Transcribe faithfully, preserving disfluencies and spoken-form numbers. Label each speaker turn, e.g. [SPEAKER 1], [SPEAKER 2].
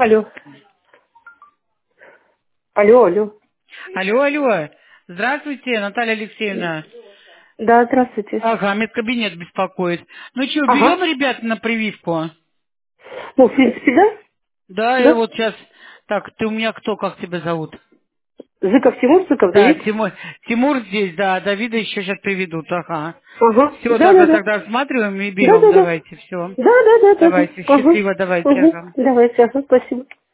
[SPEAKER 1] Алло. Алло, алло.
[SPEAKER 2] Алло, алло. Здравствуйте, Наталья Алексеевна.
[SPEAKER 1] Да, здравствуйте.
[SPEAKER 2] Ага, медкабинет беспокоит. Ну что, берем,
[SPEAKER 1] Ага.
[SPEAKER 2] ребят, на прививку?
[SPEAKER 1] Ну, в принципе, да?
[SPEAKER 2] Да, и
[SPEAKER 1] Да.
[SPEAKER 2] вот сейчас... Так, ты у меня кто, как тебя зовут?
[SPEAKER 1] Зыков Тимур, Зыков
[SPEAKER 2] Да,
[SPEAKER 1] Давид.
[SPEAKER 2] Тимур, Тимур здесь, да, Давида еще сейчас приведут, ага.
[SPEAKER 1] Ага.
[SPEAKER 2] Все,
[SPEAKER 1] Да, да,
[SPEAKER 2] тогда,
[SPEAKER 1] да.
[SPEAKER 2] тогда осматриваем и
[SPEAKER 1] Да,
[SPEAKER 2] берем,
[SPEAKER 1] да, да.
[SPEAKER 2] давайте, все.
[SPEAKER 1] Да, да, да, да, да.
[SPEAKER 2] Давайте,
[SPEAKER 1] Ага.
[SPEAKER 2] счастливо, давайте,
[SPEAKER 1] Угу.
[SPEAKER 2] ага.
[SPEAKER 1] Давайте, ага, спасибо.